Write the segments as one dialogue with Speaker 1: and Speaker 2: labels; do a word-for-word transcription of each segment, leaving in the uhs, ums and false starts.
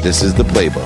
Speaker 1: This is the playbook.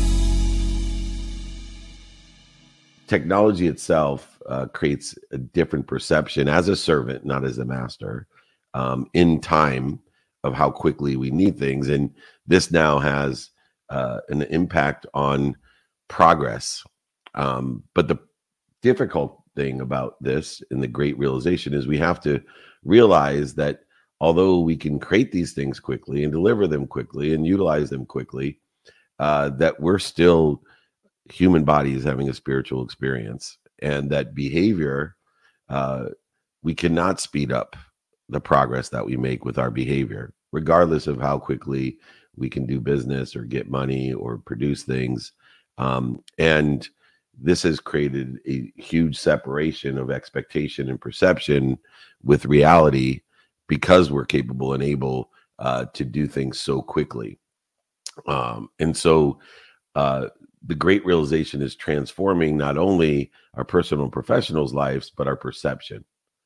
Speaker 1: Technology itself uh, creates a different perception as a servant, not as a master, um, in time of how quickly we need things. And this now has uh, an impact on progress. Um, but the difficult thing about this and the great realization is we have to realize that although we can create these things quickly and deliver them quickly and utilize them quickly, uh, that we're still human bodies having a spiritual experience, and that behavior, uh, we cannot speed up the progress that we make with our behavior, regardless of how quickly we can do business or get money or produce things. Um, and this has created a huge separation of expectation and perception with reality, because we're capable and able uh, to do things so quickly. Um, and so uh, the great realization is transforming not only our personal and professionals' lives, but our perception.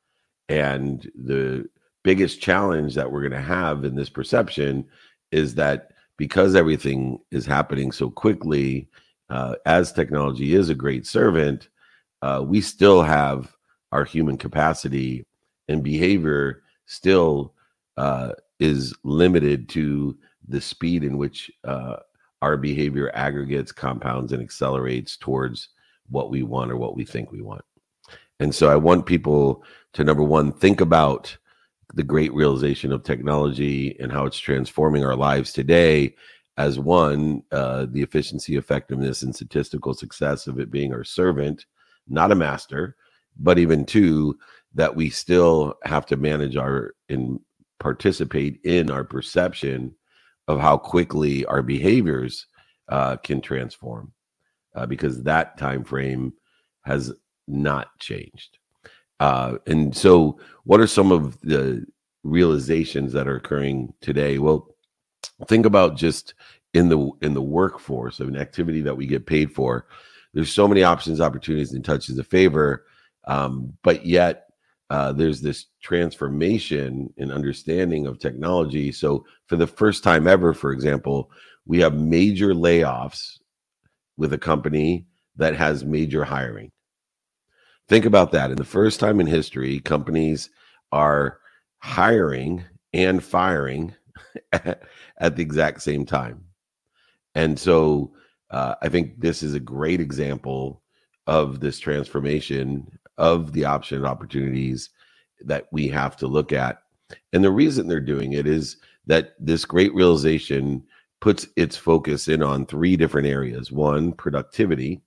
Speaker 1: And the biggest challenge that we're going to have in this perception is that because everything is happening so quickly, uh, as technology is a great servant, uh, we still have our human capacity, and behavior still uh, is limited to the speed in which uh, our behavior aggregates, compounds, and accelerates towards what we want or what we think we want. And so I want people to, number one, think about the great realization of technology and how it's transforming our lives today as one, uh, the efficiency, effectiveness, and statistical success of it being our servant, not a master, but even two, that we still have to manage our and participate in our perception of how quickly our behaviors uh, can transform, uh, because that time frame has not changed. Uh, and so what are some of the realizations that are occurring today? Well, think about just in the in the workforce of an activity that we get paid for. There's so many options, opportunities, and touches of favor, um, but yet uh, there's this transformation in understanding of technology. So for the first time ever, for example, we have major layoffs with a company that has major hiring. Think about that. In the first time in history, companies are hiring and firing at, at the exact same time. And so uh, I think this is a great example of this transformation of the option and opportunities that we have to look at. And the reason they're doing it is that this great realization puts its focus in on three different areas. One, productivity.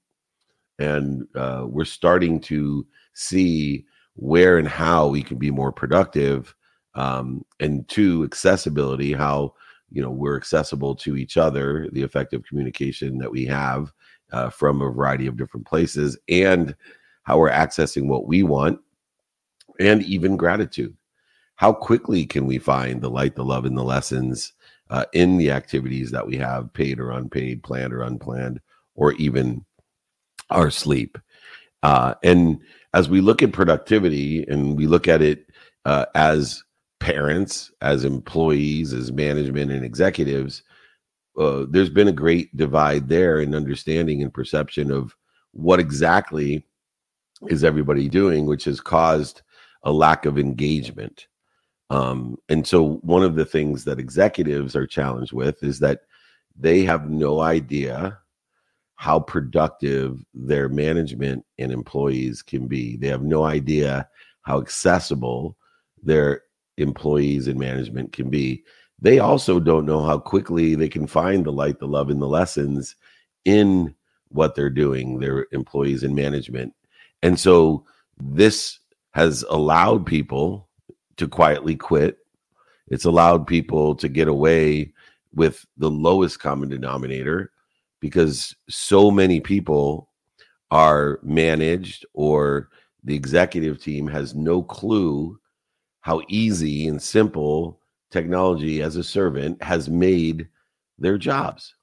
Speaker 1: And uh, we're starting to see where and how we can be more productive. Um, and two, accessibility, how you know we're accessible to each other, the effective communication that we have uh, from a variety of different places, and how we're accessing what we want, and even gratitude. How quickly can we find the light, the love, and the lessons uh, in the activities that we have, paid or unpaid, planned or unplanned, or even our sleep. Uh, and as we look at productivity and we look at it uh, as parents, as employees, as management and executives, uh, there's been a great divide there in understanding and perception of what exactly is everybody doing, which has caused a lack of engagement. Um, and so one of the things that executives are challenged with is that they have no idea how productive their management and employees can be. They have no idea how accessible their employees and management can be. They also don't know how quickly they can find the light, the love, and the lessons in what they're doing, their employees and management. And so this has allowed people to quietly quit. It's allowed people to get away with the lowest common denominator, because so many people are managed, or the executive team has no clue how easy and simple technology as a servant has made their jobs.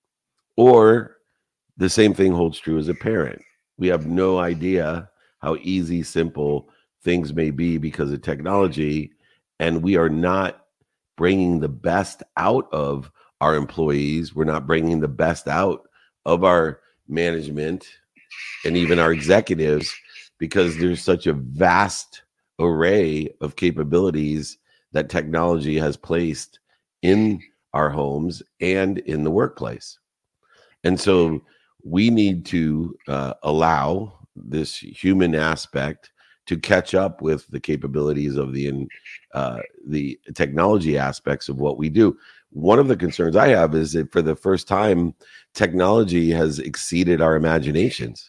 Speaker 1: Or the same thing holds true as a parent. We have no idea how easy, simple things may be because of technology, and we are not bringing the best out of our employees. We're not bringing the best out of our management and even our executives, because there's such a vast array of capabilities that technology has placed in our homes and in the workplace. And so we need to uh, allow this human aspect to catch up with the capabilities of the uh, the technology aspects of what we do. One of the concerns I have is that for the first time, technology has exceeded our imaginations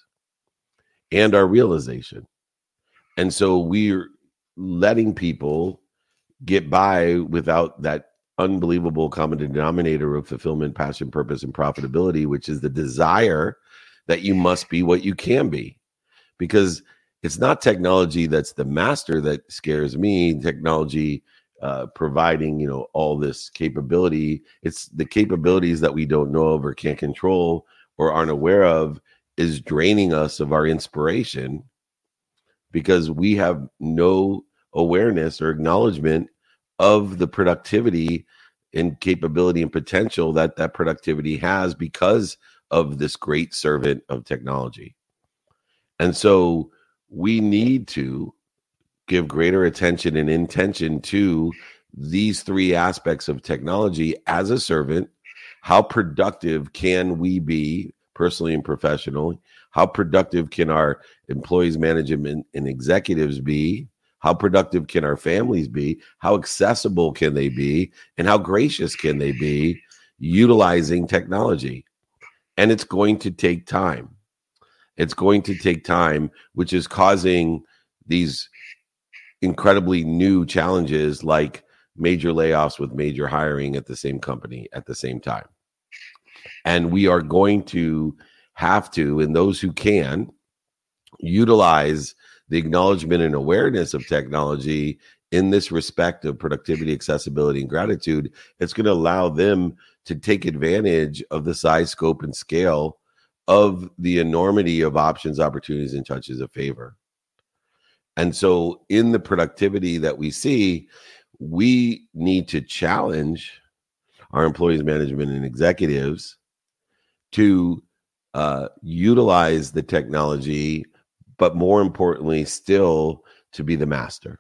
Speaker 1: and our realization. And so we're letting people get by without that unbelievable common denominator of fulfillment, passion, purpose, and profitability, which is the desire that you must be what you can be. Because it's not technology that's the master that scares me. Technology uh, providing, you know, all this capability. It's the capabilities that we don't know of or can't control or aren't aware of is draining us of our inspiration, because we have no awareness or acknowledgement of the productivity and capability and potential that that productivity has because of this great servant of technology. And so we need to give greater attention and intention to these three aspects of technology as a servant. How productive can we be personally and professionally? How productive can our employees, management, and executives be? How productive can our families be? How accessible can they be? And how gracious can they be utilizing technology? And it's going to take time. It's going to take time, which is causing these incredibly new challenges like major layoffs with major hiring at the same company at the same time. And we are going to have to, and those who can, utilize the acknowledgement and awareness of technology in this respect of productivity, accessibility, and gratitude. It's going to allow them to take advantage of the size, scope, and scale of the enormity of options, opportunities, and touches of favor. And so in the productivity that we see, we need to challenge our employees, management, and executives to uh, utilize the technology, but more importantly, still to be the master,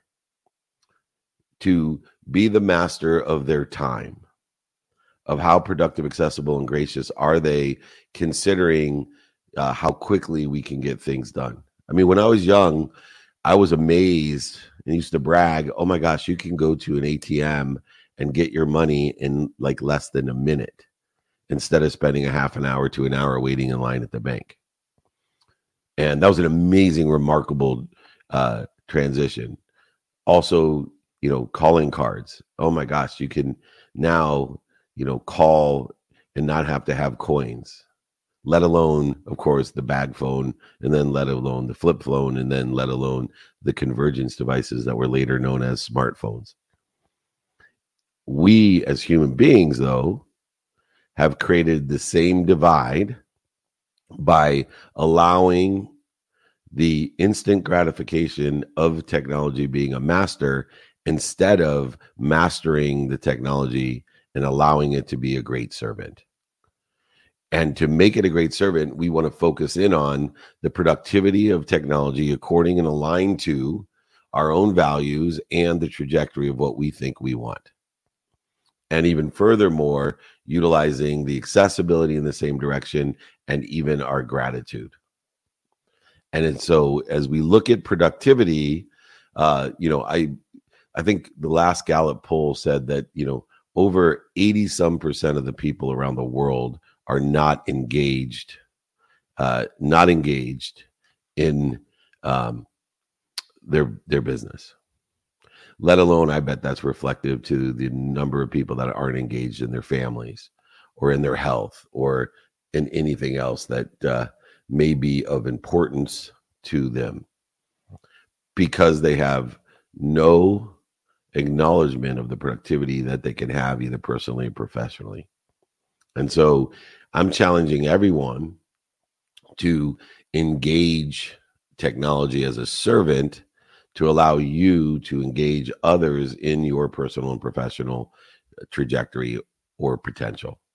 Speaker 1: to be the master of their time, of how productive, accessible, and gracious are they, considering uh, how quickly we can get things done. I mean, when I was young, I was amazed and used to brag, oh my gosh, you can go to an A T M and get your money in like less than a minute instead of spending a half an hour to an hour waiting in line at the bank. And that was an amazing, remarkable uh, transition. Also, you know, calling cards. Oh my gosh, you can now, you know, call and not have to have coins, let alone, of course, the bag phone, and then let alone the flip phone, and then let alone the convergence devices that were later known as smartphones. We as human beings, though, have created the same divide by allowing the instant gratification of technology being a master instead of mastering the technology and allowing it to be a great servant. And to make it a great servant, we want to focus in on the productivity of technology according and aligned to our own values and the trajectory of what we think we want. And even furthermore, utilizing the accessibility in the same direction and even our gratitude. And so as we look at productivity, uh, you know, I I think the last Gallup poll said that, you know, over eighty some percent of the people around the world are not engaged, uh, not engaged in um, their their business. Let alone, I bet that's reflective to the number of people that aren't engaged in their families or in their health or in anything else that uh, may be of importance to them, because they have no acknowledgement of the productivity that they can have either personally or professionally. And so I'm challenging everyone to engage technology as a servant to allow you to engage others in your personal and professional trajectory or potential.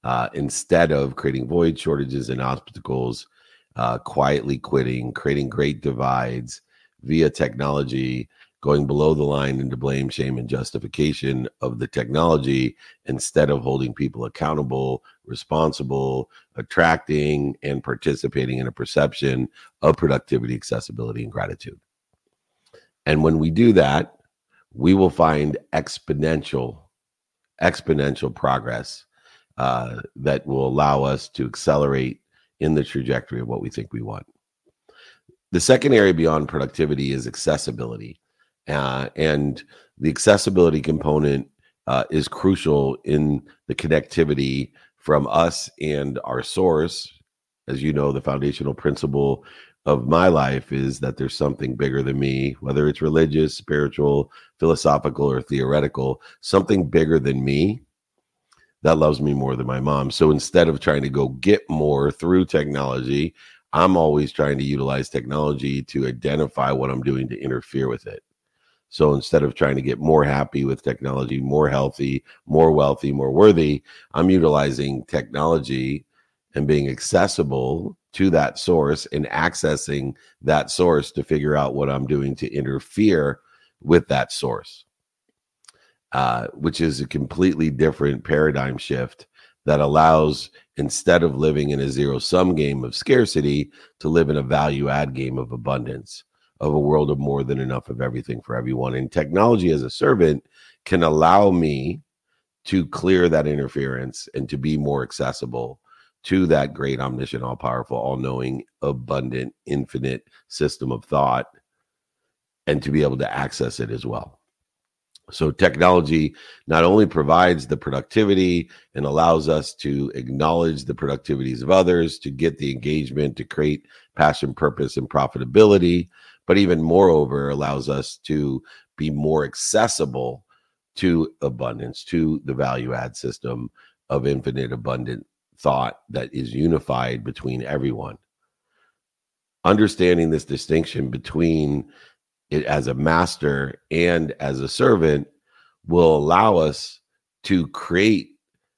Speaker 1: uh, instead of creating void, shortages, and obstacles, uh, quietly quitting, creating great divides via technology, going below the line into blame, shame, and justification of the technology instead of holding people accountable, responsible, attracting, and participating in a perception of productivity, accessibility, and gratitude. And when we do that, we will find exponential, exponential progress uh, that will allow us to accelerate in the trajectory of what we think we want. The second area beyond productivity is accessibility. Uh, and the accessibility component uh, is crucial in the connectivity from us and our source. As you know, the foundational principle of my life is that there's something bigger than me, whether it's religious, spiritual, philosophical, or theoretical, something bigger than me that loves me more than my mom. So instead of trying to go get more through technology, I'm always trying to utilize technology to identify what I'm doing to interfere with it. So instead of trying to get more happy with technology, more healthy, more wealthy, more worthy, I'm utilizing technology and being accessible to that source and accessing that source to figure out what I'm doing to interfere with that source, uh, which is a completely different paradigm shift that allows, instead of living in a zero-sum game of scarcity, to live in a value-add game of abundance, of a world of more than enough of everything for everyone. And technology as a servant can allow me to clear that interference and to be more accessible to that great, omniscient, all-powerful, all-knowing, abundant, infinite system of thought, and to be able to access it as well. So technology not only provides the productivity and allows us to acknowledge the productivities of others, to get the engagement, to create passion, purpose, and profitability, but even moreover allows us to be more accessible to abundance, to the value add system of infinite abundant thought that is unified between everyone. Understanding this distinction between it as a master and as a servant will allow us to create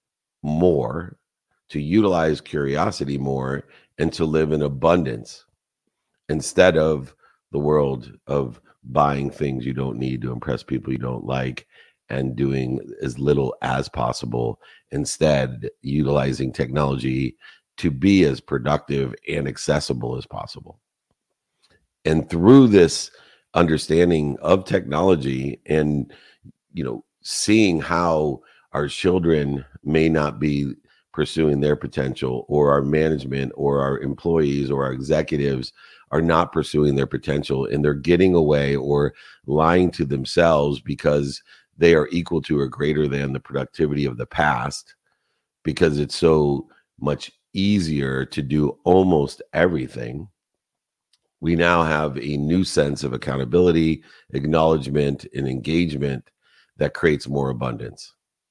Speaker 1: more, to utilize curiosity more, and to live in abundance instead of the world of buying things you don't need to impress people you don't like and doing as little as possible. Instead, utilizing technology to be as productive and accessible as possible. And through this understanding of technology and, you know, seeing how our children may not be pursuing their potential, or our management or our employees or our executives are not pursuing their potential, and they're getting away or lying to themselves because they are equal to or greater than the productivity of the past, because it's so much easier to do almost everything. We now have a new sense of accountability, acknowledgement, and engagement that creates more abundance.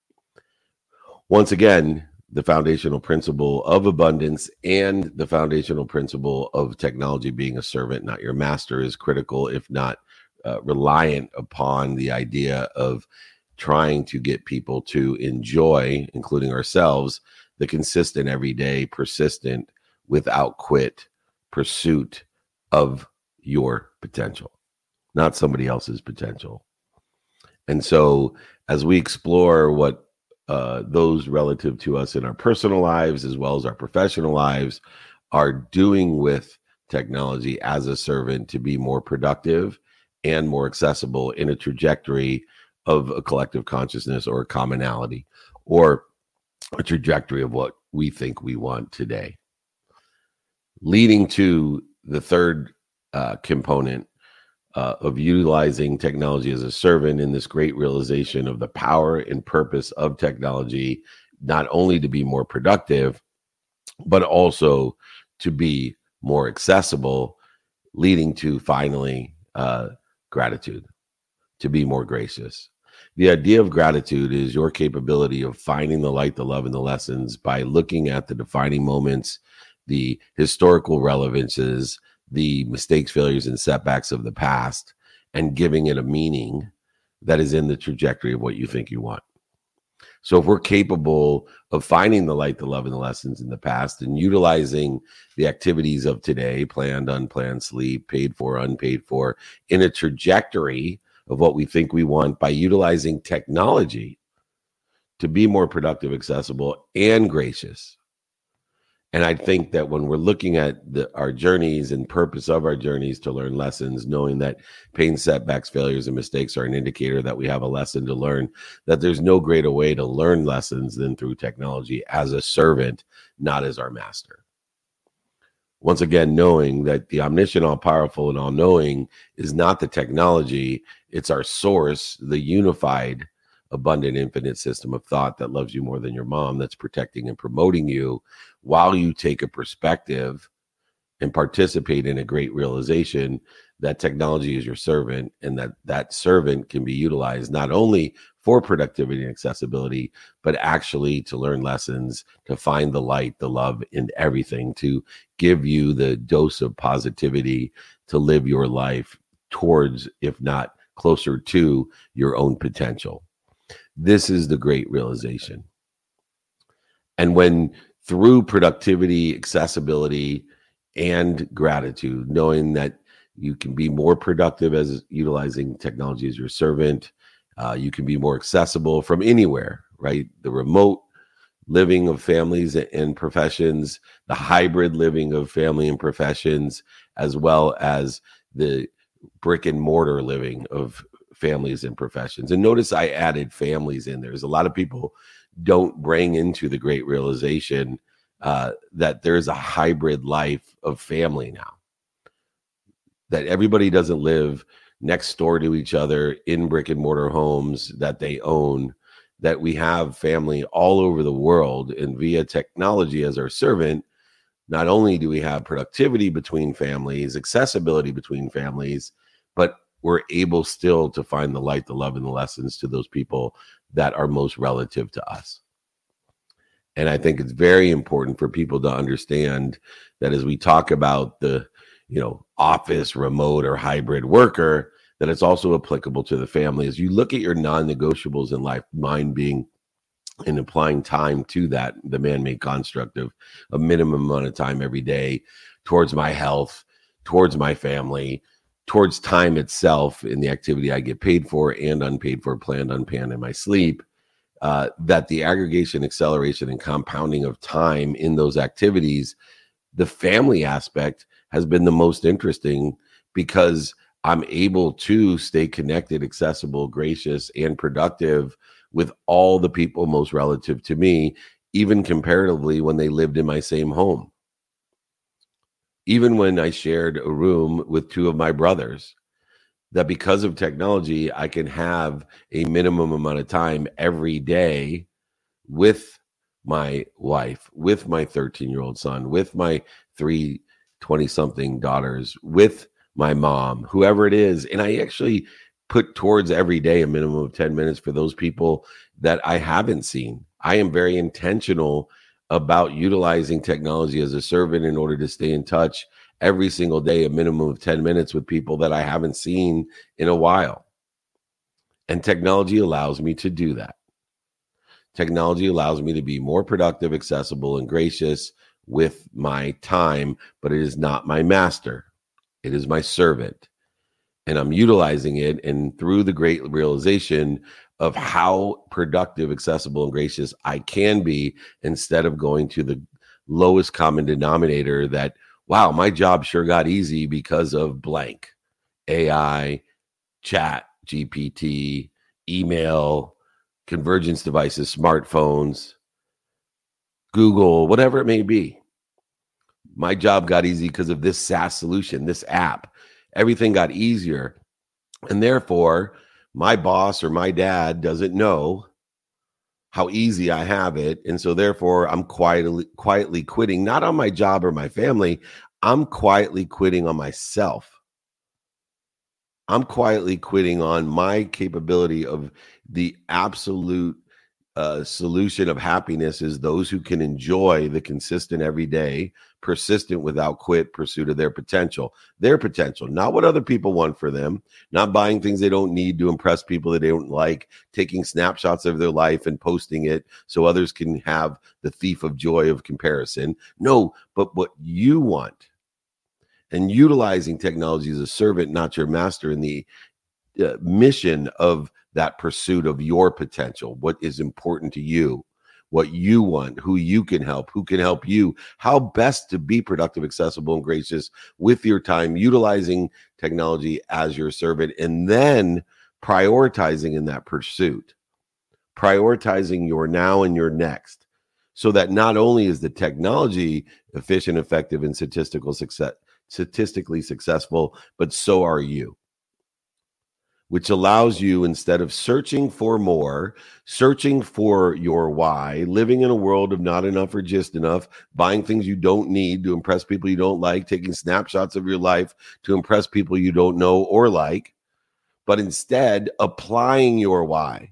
Speaker 1: Once again, the foundational principle of abundance and the foundational principle of technology being a servant, not your master, is critical, if not uh, reliant upon the idea of trying to get people to enjoy, including ourselves, the consistent, everyday, persistent, without quit pursuit of your potential, not somebody else's potential. And so as we explore what uh, those relative to us in our personal lives, as well as our professional lives, are doing with technology as a servant to be more productive and more accessible in a trajectory of a collective consciousness or a commonality, or a trajectory of what we think we want today. Leading to the third uh, component uh, of utilizing technology as a servant, in this great realization of the power and purpose of technology, not only to be more productive, but also to be more accessible, leading to finally uh, gratitude, to be more gracious. The idea of gratitude is your capability of finding the light, the love, and the lessons by looking at the defining moments, the historical relevances, the mistakes, failures, and setbacks of the past, and giving it a meaning that is in the trajectory of what you think you want. So if we're capable of finding the light, the love, and the lessons in the past and utilizing the activities of today, planned, unplanned, sleep, paid for, unpaid for, in a trajectory of what we think we want by utilizing technology to be more productive, accessible, and gracious. And I think that when we're looking at the, our journeys and purpose of our journeys to learn lessons, knowing that pain, setbacks, failures, and mistakes are an indicator that we have a lesson to learn, that there's no greater way to learn lessons than through technology as a servant, not as our master. Once again, knowing that the omniscient, all-powerful, and all-knowing is not the technology, it's our source, the unified, abundant, infinite system of thought that loves you more than your mom, that's protecting and promoting you, while you take a perspective and participate in a great realization that technology is your servant, and that that servant can be utilized not only for productivity and accessibility, but actually to learn lessons, to find the light, the love in everything, to give you the dose of positivity to live your life towards, if not closer to, your own potential. This is the great realization. And when through productivity, accessibility, and gratitude, knowing that you can be more productive as utilizing technology as your servant, uh, you can be more accessible from anywhere, right? The remote living of families and professions, the hybrid living of family and professions, as well as the brick and mortar living of families and professions. And notice I added families in there. There's a lot of people don't bring into the great realization uh, that there's a hybrid life of family now. That everybody doesn't live next door to each other in brick and mortar homes that they own, that we have family all over the world, and via technology as our servant, not only do we have productivity between families, accessibility between families, but we're able still to find the light, the love, and the lessons to those people that are most relative to us. And I think it's very important for people to understand that as we talk about the, you know, office, remote, or hybrid worker, that it's also applicable to the family. As you look at your non-negotiables in life, mine being in applying time to that, the man-made construct of a minimum amount of time every day towards my health, towards my family, towards time itself in the activity I get paid for and unpaid for, planned, unplanned in my sleep, uh, that the aggregation, acceleration, and compounding of time in those activities, the family aspect has been the most interesting, because I'm able to stay connected, accessible, gracious, and productive with all the people most relative to me, even comparatively when they lived in my same home. Even when I shared a room with two of my brothers, that because of technology, I can have a minimum amount of time every day with my wife, with my thirteen-year-old son, with my three twenty-something daughters, with my mom, whoever it is. And I actually put towards every day a minimum of ten minutes for those people that I haven't seen. I am very intentional about utilizing technology as a servant in order to stay in touch every single day, a minimum of ten minutes with people that I haven't seen in a while. And technology allows me to do that. Technology allows me to be more productive, accessible, and gracious with my time, but it is not my master. It is my servant. And I'm utilizing it, and through the great realization of how productive, accessible, and gracious I can be, instead of going to the lowest common denominator that, wow, my job sure got easy because of blank. A I, chat, G P T, email, convergence devices, smartphones, Google, whatever it may be. My job got easy because of this SaaS solution, this app. Everything got easier. And therefore, my boss or my dad doesn't know how easy I have it. And so therefore, I'm quietly, quietly quitting, not on my job or my family. I'm quietly quitting on myself. I'm quietly quitting on my capability of the absolute uh, solution of happiness is those who can enjoy the consistent everyday, persistent without quit pursuit of their potential, their potential, not what other people want for them, not buying things they don't need to impress people that they don't like, taking snapshots of their life and posting it so others can have the thief of joy of comparison. No, but what you want, and utilizing technology as a servant, not your master, in the uh, mission of that pursuit of your potential, what is important to you, what you want, who you can help, who can help you, how best to be productive, accessible, and gracious with your time, utilizing technology as your servant, and then prioritizing in that pursuit, prioritizing your now and your next, so that not only is the technology efficient, effective, and statistical success, statistically successful, but so are you. Which allows you, instead of searching for more, searching for your why, living in a world of not enough or just enough, buying things you don't need to impress people you don't like, taking snapshots of your life to impress people you don't know or like, but instead applying your why,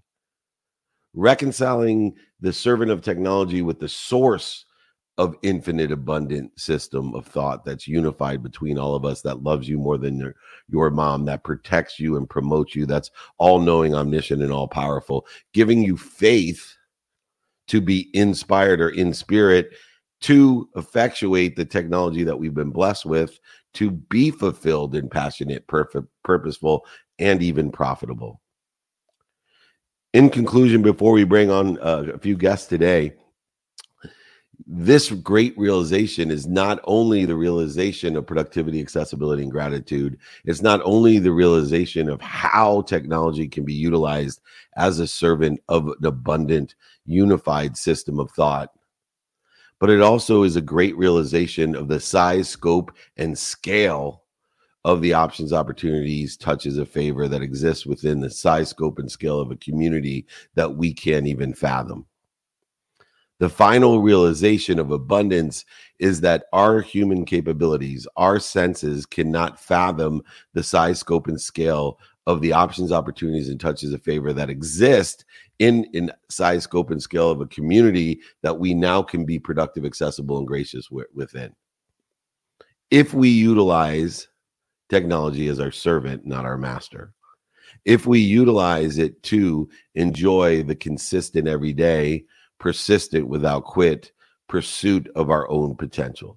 Speaker 1: reconciling the servant of technology with the source of infinite abundant system of thought that's unified between all of us, that loves you more than your, your mom, that protects you and promotes you, that's all-knowing, omniscient, and all-powerful, giving you faith to be inspired or in spirit to effectuate the technology that we've been blessed with, to be fulfilled and passionate, perfect, purposeful, and even profitable. In conclusion, before we bring on uh, a few guests today, this great realization is not only the realization of productivity, accessibility, and gratitude. It's not only the realization of how technology can be utilized as a servant of an abundant, unified system of thought, but it also is a great realization of the size, scope, and scale of the options, opportunities, touches of favor that exists within the size, scope, and scale of a community that we can't even fathom. The final realization of abundance is that our human capabilities, our senses cannot fathom the size, scope, and scale of the options, opportunities, and touches of favor that exist in, in size, scope, and scale of a community that we now can be productive, accessible, and gracious w- within. If we utilize technology as our servant, not our master. If we utilize it to enjoy the consistent everyday, persistent without quit pursuit of our own potential.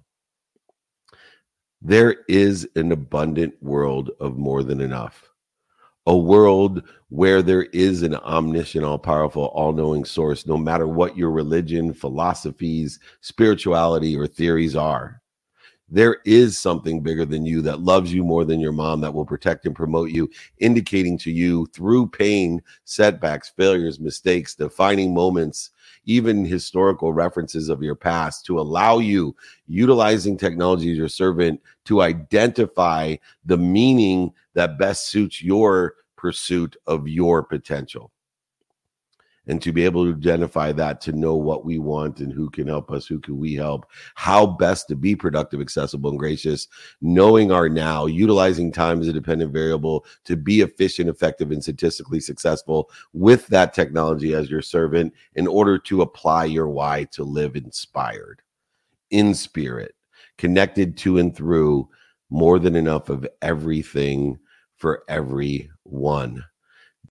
Speaker 1: There is an abundant world of more than enough. A world where there is an omniscient, all-powerful, all-knowing source, no matter what your religion, philosophies, spirituality, or theories are. There is something bigger than you that loves you more than your mom, that will protect and promote you, indicating to you through pain, setbacks, failures, mistakes, defining moments, even historical references of your past, to allow you, utilizing technology as your servant, to identify the meaning that best suits your pursuit of your potential. And to be able to identify that, to know what we want and who can help us, who can we help, how best to be productive, accessible, and gracious, knowing our now, utilizing time as a dependent variable to be efficient, effective, and statistically successful with that technology as your servant, in order to apply your why to live inspired, in spirit, connected to and through more than enough of everything for everyone.